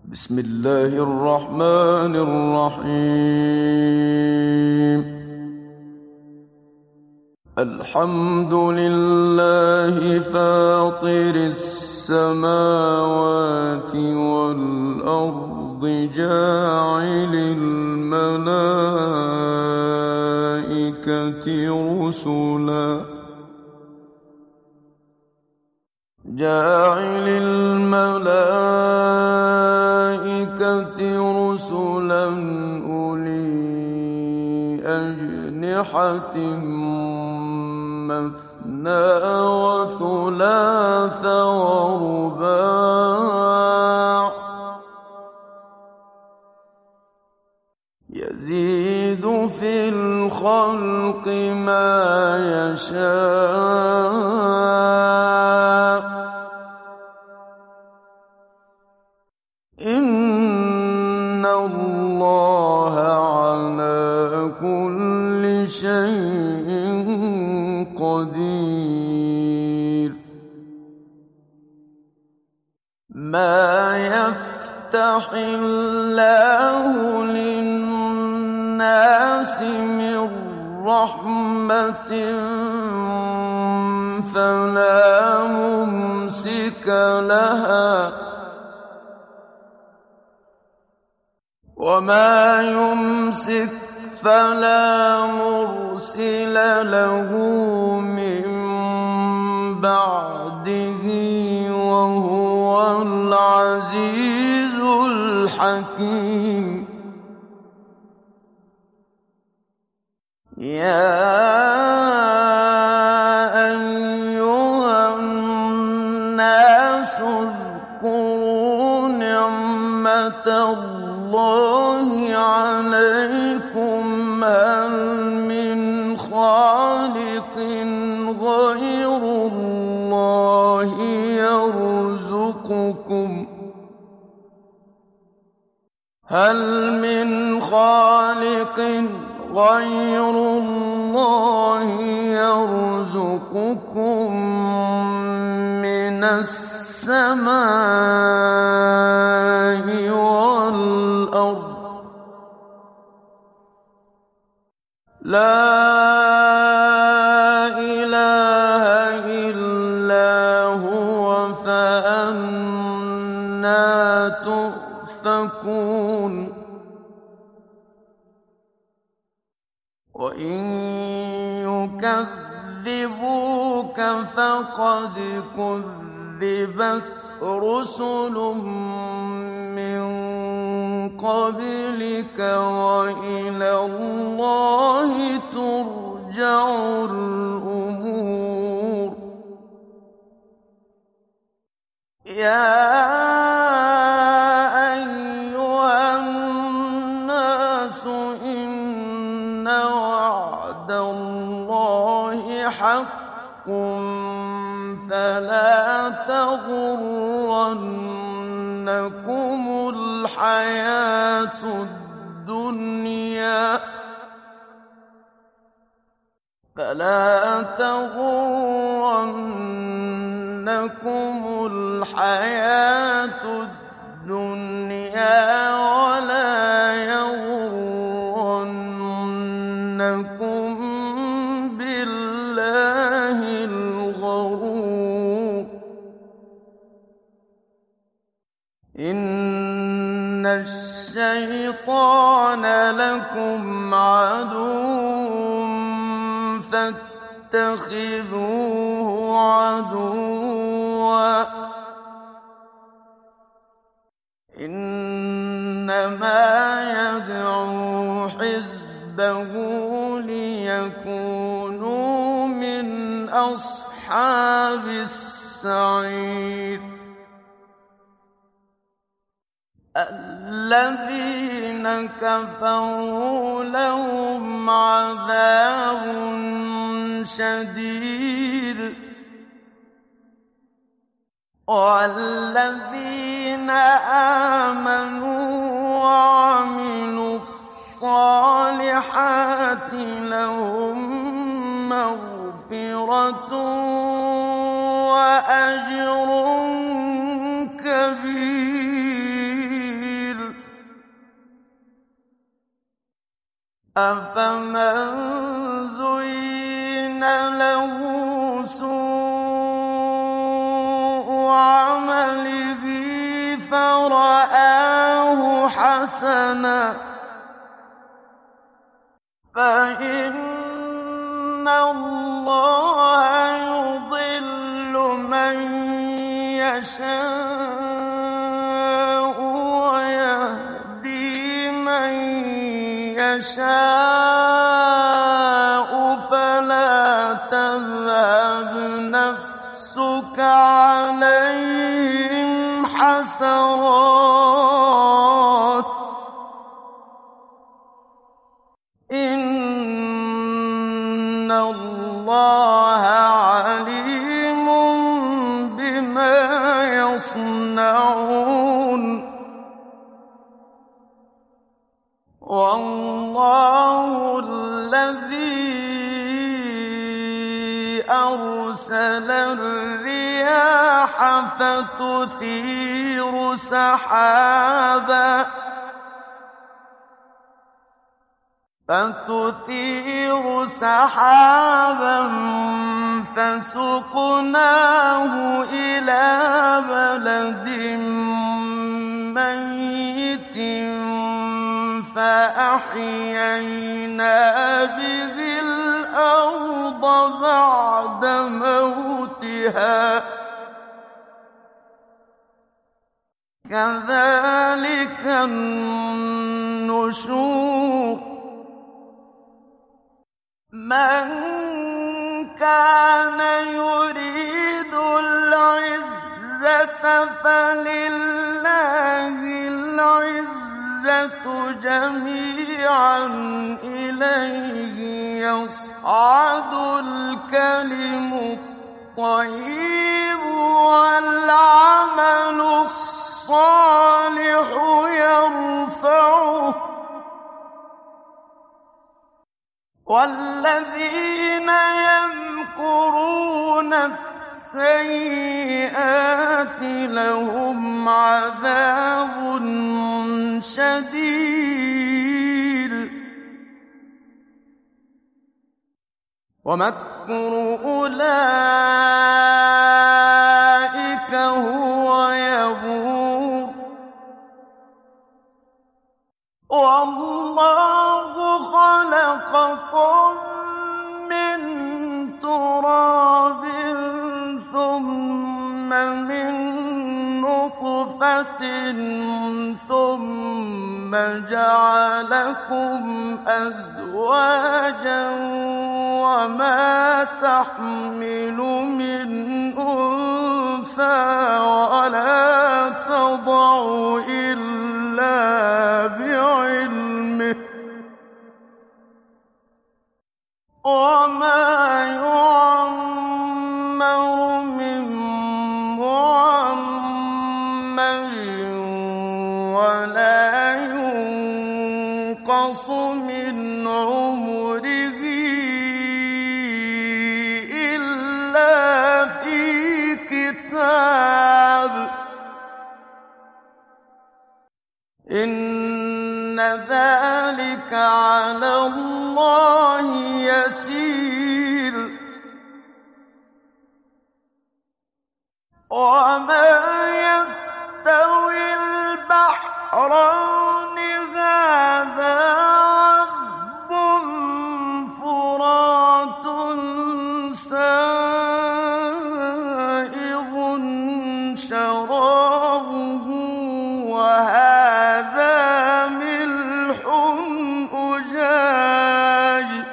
بسم الله الرحمن الرحيم. الحمد لله فاطر السماوات والأرض جاعل الملائكة رسلا أولي أجنحة مثنى وثلاث ورباع يزيد في الخلق ما يشاء إن الله على كل شيء قدير. ما يفتح الله للناس من رحمة فلا ممسك لها وما يمسك فلا مرسل له من بعده وهو العزيز الحكيم. يا أيها الناس اذكروا نعمة الله عليكم هل من خالق غير الله يرزقكم من السماء والأرض لا إله إلا هو فأنى تؤفكون. وإن يكذبوك فقد كذبت رسل من قبلك وإلى الله ترجع الأمور. يا أيها الناس إن وعد الله حق فلا تغرنكم الحياة الدنيا ولا يغرنكم بالله الغرور. إن الشيطان لكم عدو فاتخذوه عدوا إنما يدعو حزبه ليكونوا من أصحاب السعير. الذين كفروا لهم عذاب شديد والذين آمنوا وعملوا الصالحات لهم مغفرة وأجر كبير. أَفَمَن زُيِّنَ لَهُ سُوءُ عَمَلِهِ فَرَآهُ حَسَنًا فَإِنَّ اللَّهَ يُضِلُّ مَن يَشَاءُ وَيَهْدِي مَن يَشَاءُ فَلَا تَذْهَبْ نَفْسُكَ عَلَيْهِمْ حَسَرَاتٍ ۚ إِنَّ اللَّهَ عَلِيمٌ بِمَا يَصْنَعُونَ وَاللَّهُ الَّذِي أَرْسَلَ الرِّيَاحَ فَتُثِيرُ سَحَابًا فَسُقْنَاهُ إِلَىٰ بَلَدٍ مَّيِّتٍ فَأَحْيَيْنَا بِهِ الْأَرْضَ بَعْدَ مَوْتِهَا ۚ كَذَٰلِكَ النُّشُورُ مَن كَانَ يُرِيدُ الْعِزَّةَ فَلِلَّهِ الْعِزَّةُ جَمِيعًا ۚ إِلَيْهِ يَصْعَدُ الْكَلِمُ الطَّيِّبُ وَالْعَمَلُ الصَّالِحُ يَرْفَعُهُ ۚ وَالَّذِينَ يَمْكُرُونَ السَّيِّئَاتِ لَهُمْ عَذَابٌ شَدِيدٌ ۖ وَمَكْرُ أُولَٰئِكَ هُوَ يَبُورُ وَاللَّهُ خَلَقَكُم مِّن تُرَابٍ ثُمَّ مِن نُّطْفَةٍ ثُمَّ جَعَلَكُمْ أَزْوَاجًا ۚ وَمَا تَحْمِلُ مِنْ أُنثَىٰ وَلَا تَضَعُ إِلَّا بِعِلْمِهِ ۚ وَمَا يُعَمَّرُ مِن مُّعَمَّرٍ وَلَا يُنقَصُ مِنْ عُمُرِهِ إِلَّا فِي كِتَابٍ ۚ إِنَّ ذَٰلِكَ عَلَى اللَّهِ يَسِيرٌ وَمَا يَسْتَوِي الْبَحْرَانِ هَٰذَا عَذْبٌ فُرَاتٌ سَائِغٌ شَرَابُهُ وَهَٰذَا مِلْحٌ أُجَاجٌ ۖ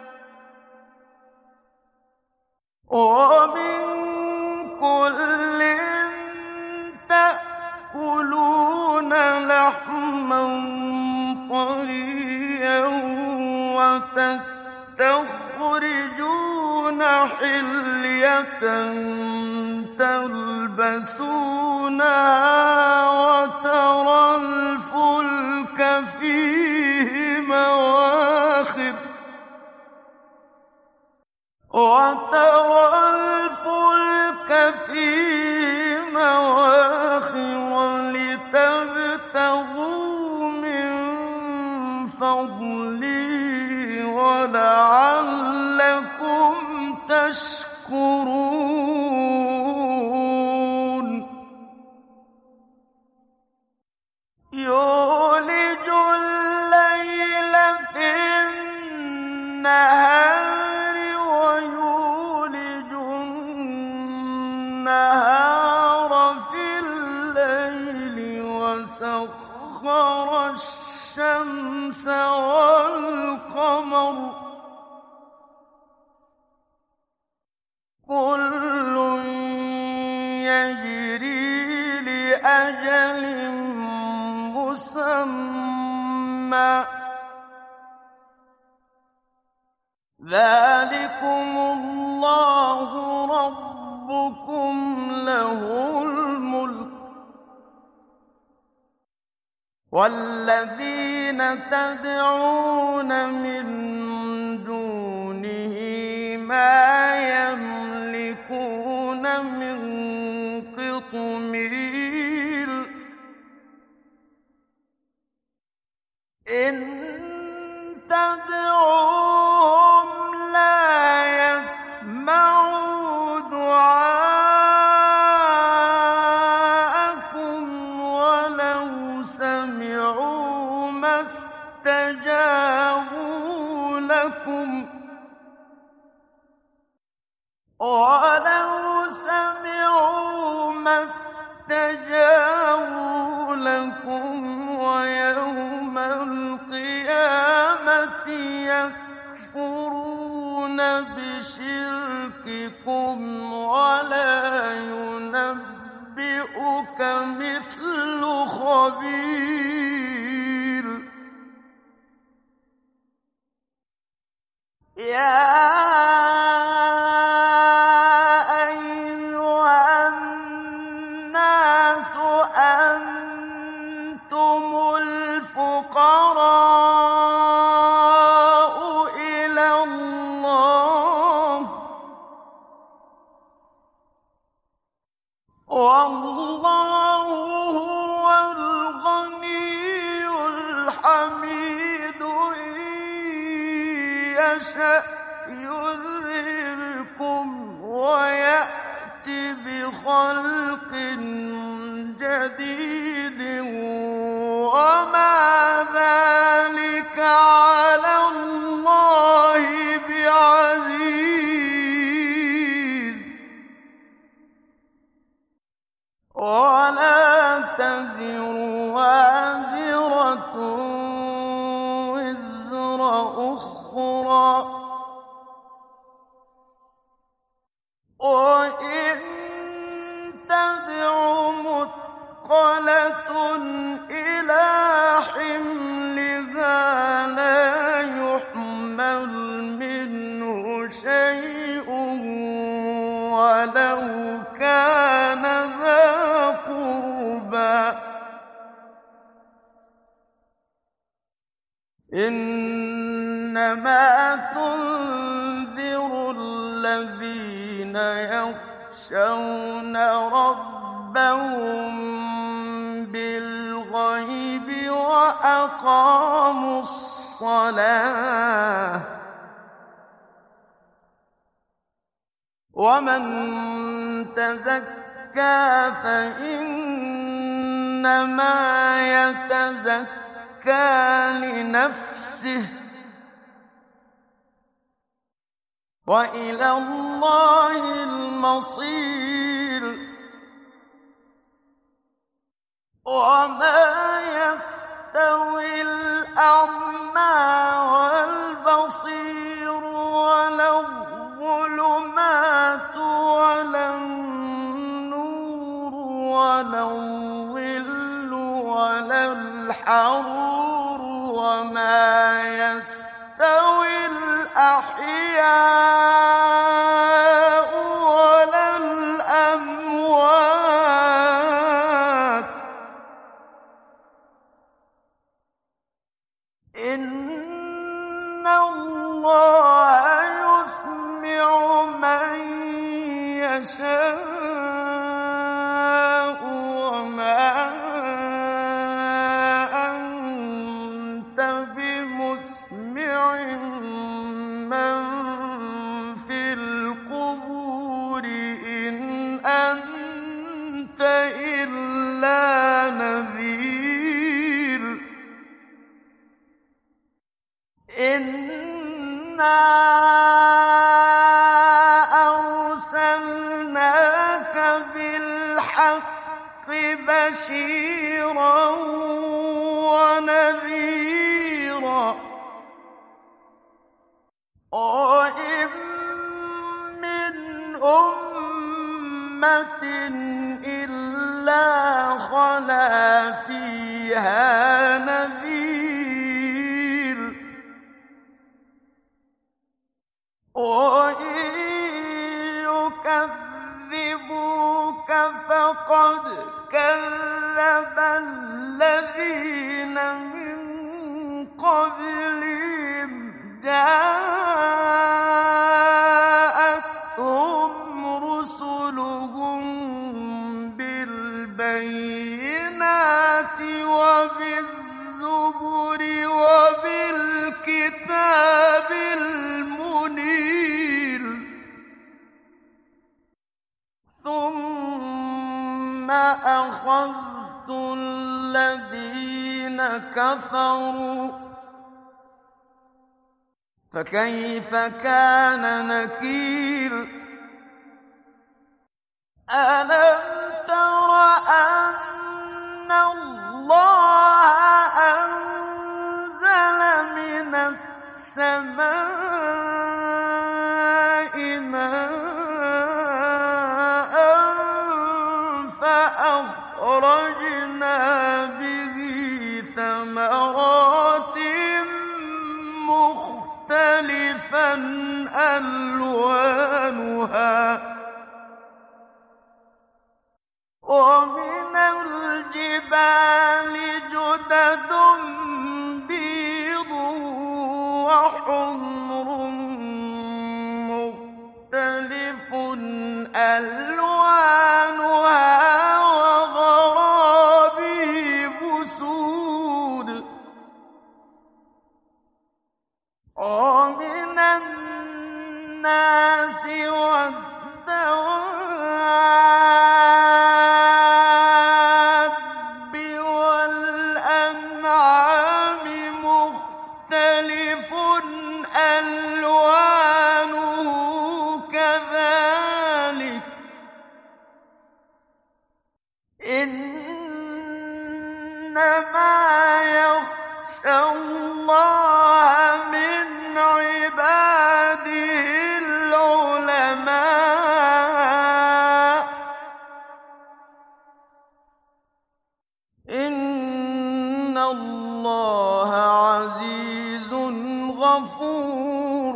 وَمِن كُلٍّ تَأْكُلُونَ لَحْمًا طَرِيًّا وَتَسْتَخْرِجُونَ حِلْيَةً تَلْبَسُونَهَا وَتَرَى الْفُلْكَ فِيهِ مَوَاخِرَ لِتَبْتَغُوا مِن فَضْلِهِ وسخر الشمس والقمر كل يجري لأجل مسمى ذلكم الله ربكم له الملك والذين تدعون من دونه ما يملكون من قطمير إن تدعوهم لا يسمعوا دعاءكم ولو سمعوا ما استجابوا لكم ويوم القيامة يكفرون بشرككم ولا ينبئك مثل خبير يا والله هو الغني الحميد إن يشأ يذهبكم ويأت بخلق جديد وما ذلك على الله بعزيز ولا تزر وازرة وزر أخرى وإن تدع مثقلة إلى حملها لا يحمل منه شيء ولو كان ذا قربى إنما تنذر الذين يخشون ربهم بالغيب وأقاموا الصلاة ومن تزكى فإنما يتزكى لنفسه وإلى الله المصير وما يستوي الأعمى والبصير ولا الظلمات ولا النور ولا الظل ولا الحرور وما يستوي الأحياء ولا الأموات إن الله يسمع من يشاء وما أنت بمسمع من في القبور إن أنت إلا نذير إنا أرسلناك بالحق بشيرا فيها نذير وإن يكذبوك فقد كذب الذين من قبلهم جاءتهم رسلهم بالبينات وبالزبر وبالكتاب المنير ثم أخذت الذين كفروا فكيف كان نكير ألم تر أن الله أنزل من السماء ماء فأخرجنا به ثمرات مختلفا ألوانها ومن الجبال جدد بيض وحمر مختلف ألوانها وغرابيب سود ومن الناس والدواب والأنعام مختلف ألوانه كذلك إنما يخشى الله من عباده العلماء إن الله عزيز غفور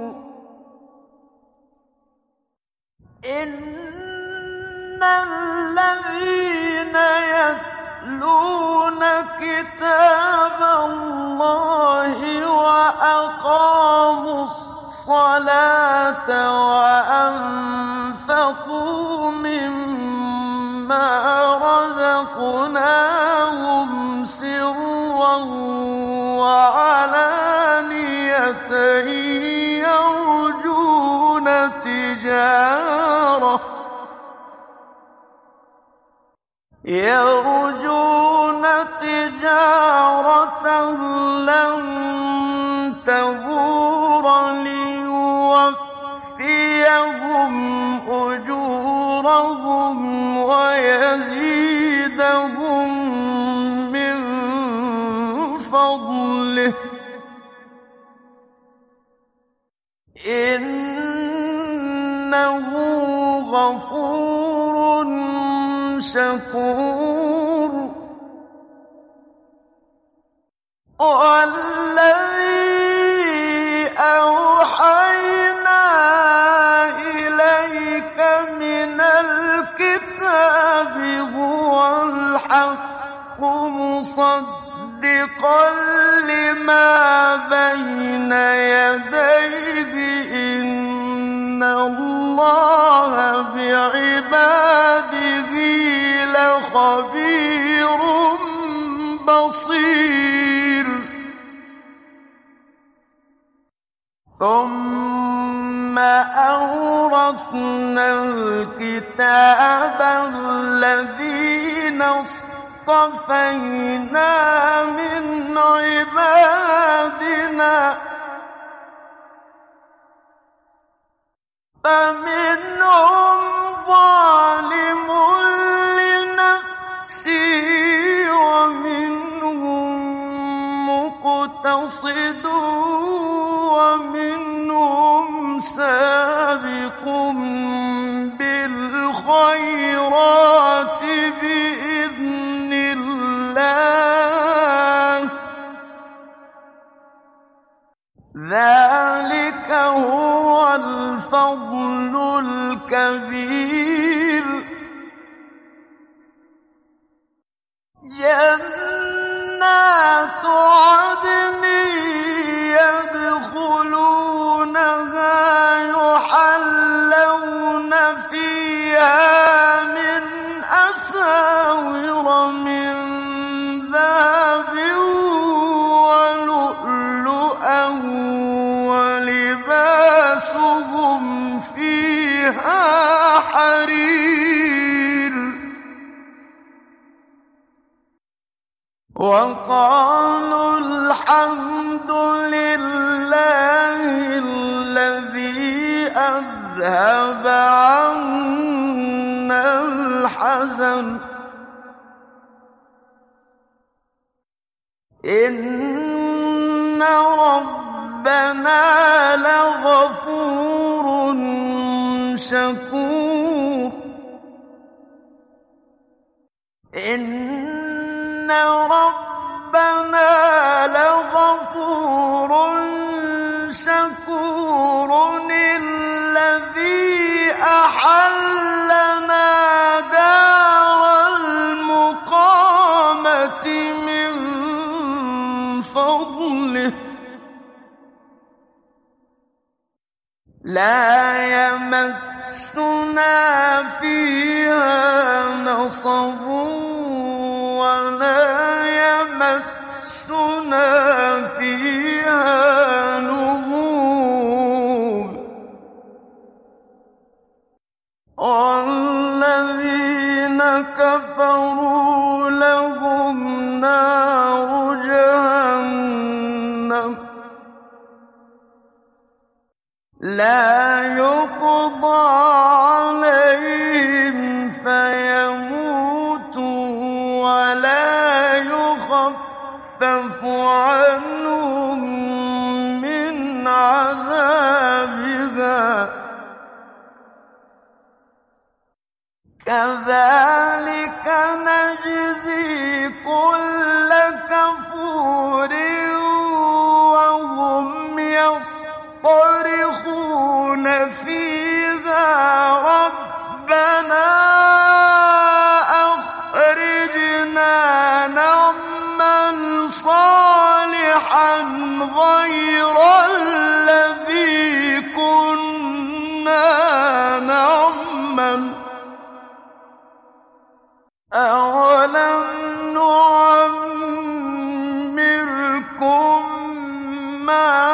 إن الذين يتلون كتاب الله وأقاموا الصلاة وأنفقوا مما رزقناهم سرا وعلانية يرجون تجارة لن تبور ليوفيهم أجورهم ويزيدهم من فضله إنه غفور شكور والذي أوحينا إليك من الكتاب هو الحق مصدقا لما بين يديه إن الله بعباده لخبير بصير ثم أورثنا الكتاب الذين اصطفينا من عبادنا فمنهم ظالم لنفسه ومنهم مقتصد ومنهم سابق بالخيرات بإذن الله ذلك هو الفضل الكبير. جنات عدن يدخلونها يحلون فيها من أساور من ذهب ولؤلؤا ولباسهم فيها حرير. وقالوا الحمد لله الذي أذهب عنا الحزن إن ربنا لغفور شكور. إن ربنا لغفور شكور الذي أحلنا دار المقامة من فضله لا يمسنا فيها نصب ولا يمسنا فيها لغوب. والذين كفروا لهم نار جهنم لا يقضى عليهم فيموتوا ولا يخفف عنهم من عذابها كذلك نجزي كل كفور وهم يصطرخون فيها ربنا أخرجنا نعمل صالحا غير الذي كنا نعمل أولم نعمركم ما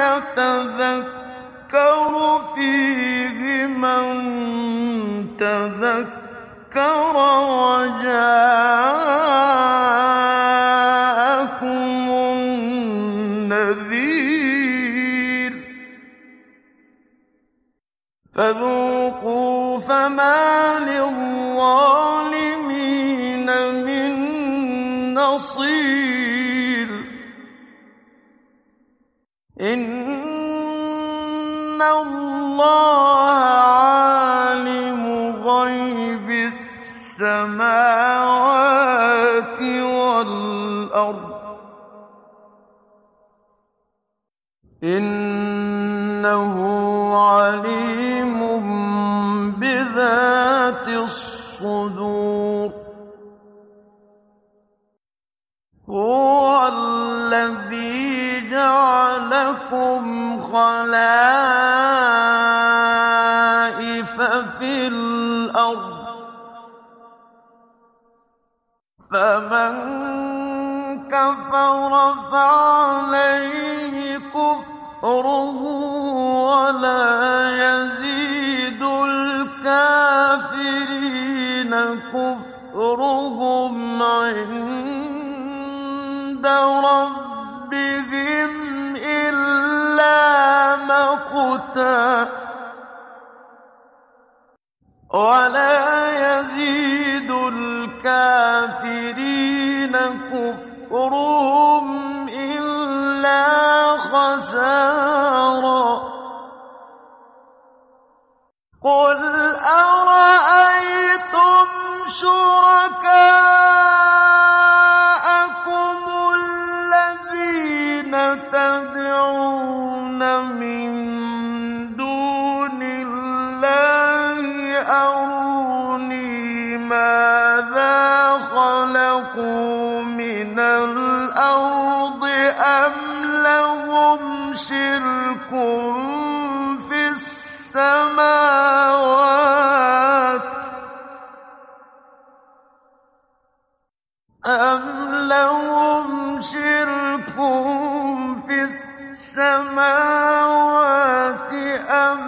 يتذكر فيه من تذكر وجاءكم النذير فذوقوا فما للظالمين من نصير. إن الله عالم غيب السماوات والأرض إنه عليم بذات الصدور. هو الذي جعلكم خلائف في الأرض فمن كفر فعليه كفره ولا يزيد الكافرين كفرهم عند ربهم إلا مقتا ولا يزيد الكافرين كفرهم إلا خسارا. قل أرأيتم شركاءكم الذين تدعون الْأَرْضِ أَمْ لَهُمْ شِرْكٌ فِي السَّمَاوَاتِ أَمْ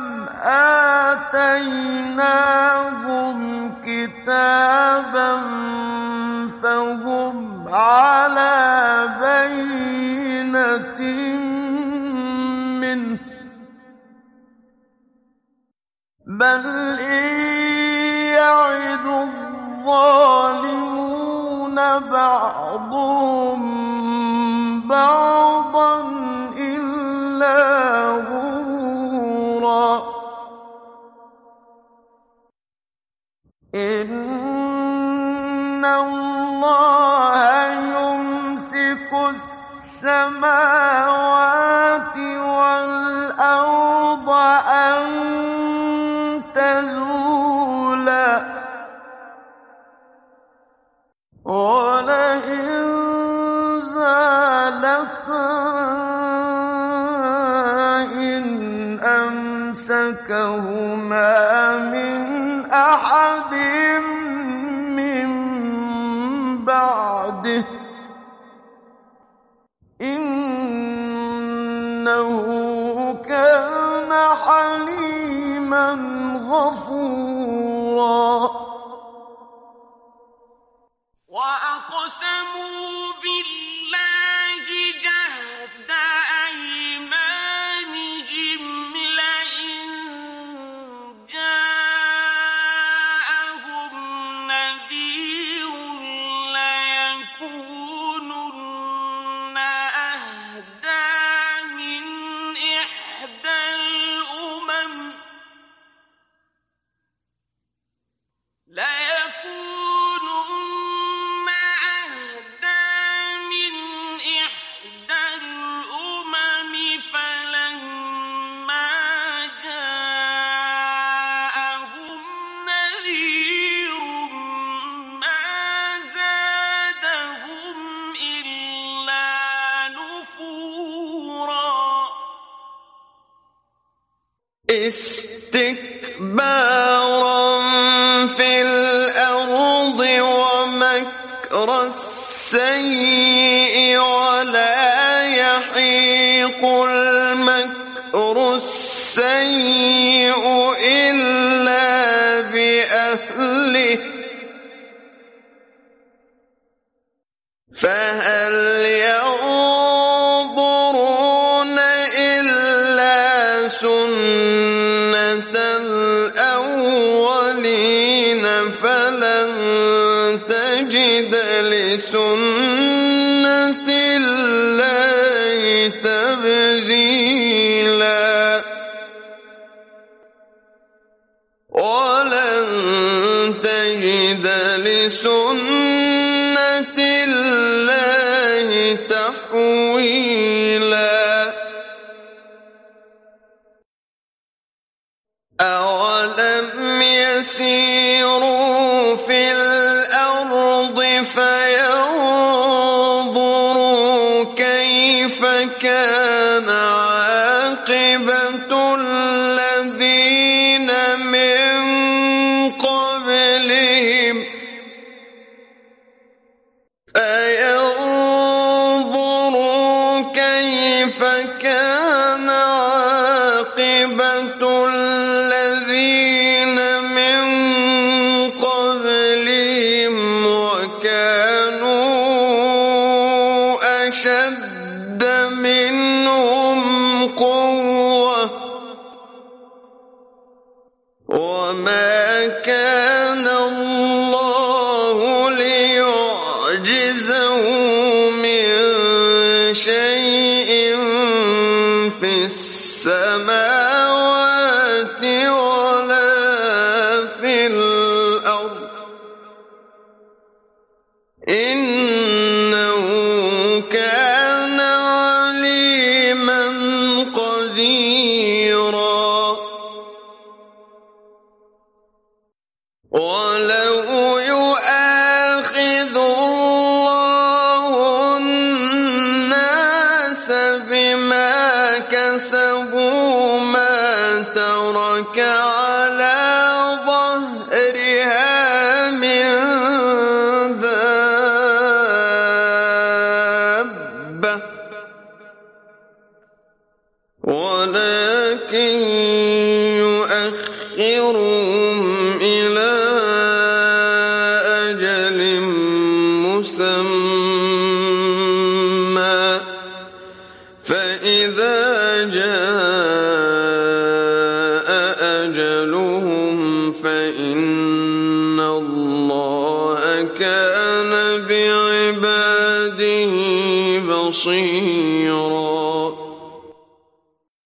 آتَيْنَاهُمْ كِتَابًا فَهُمْ عَلَىٰ بَيِّنَتٍ مِّنْهُ ۚ بَلْ إِن يَعِدُ الظَّالِمُونَ بَعْضُهُم بَعْضًا إِلَّا غُرُورًا إِنَّ اللَّهَ يُمْسِكُ السَّمَاوَاتِ وَالْأَرْضَ أَن تَزُولَا وَلَئِن زَالَتَا إِنْ أَمْسَكَهُمَا مِنْ أَحَدٍ مِّن بَعْدِهِ ۚ إِنَّهُ كَانَ حَلِيمًا غَفُورًا وَأَقْسَمُوا بِاللَّهِ جَهْدَ أَيْمَانِهِمْ لَئِن جَاءَهُمْ نَذِيرٌ لَّيَكُونُنَّ أَهْدَىٰ مِنْ إِحْدَى الْأُمَمِ فَلَمَّا جَاءَهُمْ نَذِيرٌ مَّا زَادَهُمْ إِلَّا نُفُورًا اسْتِكْبَارًا فِي الْأَرْضِ وَمَكْرَ السَّيِّئِ ۚ وَلَا يَحِيقُ الْمَكْرُ السَّيِّئُ إِلَّا بِأَهْلِهِ ۚ فَهَلْ يَنظُرُونَ إِلَّا سُنَّتَ الْأَوَّلِينَ فَلَن تَجِدَ لِسُنَّتِ اللَّهِ تَبْدِيلًا وَلَن تَجِدَ لِسُنَّتِ اللَّهِ تَحْوِيلًا أَوَلَمْ يَسِيرُوا فِي الْأَرْضِ فَيَنظُرُوا كَيْفَ كَانَ عَاقِبَةُ الَّذِينَ مِن قَبْلِهِمْ وَكَانُوا أَشَدَّ مِنْهُمْ قُوَّةً ۚ وَمَا كَانَ اللَّهُ لِيُعْجِزَهُ مِن شَيْءٍ فِي السَّمَاوَاتِ وَلَا فِي الْأَرْضِ ۚ إِنَّهُ كَانَ عَلِيمًا قَدِيرًا وَلَوْ يُؤَاخِذُ اللَّهُ أمرك على ظهرها من دابة ولكن يؤخرهم إلى أجل مسمى فإذا جاء أجلهم فإن الله كان بعباده بصيرا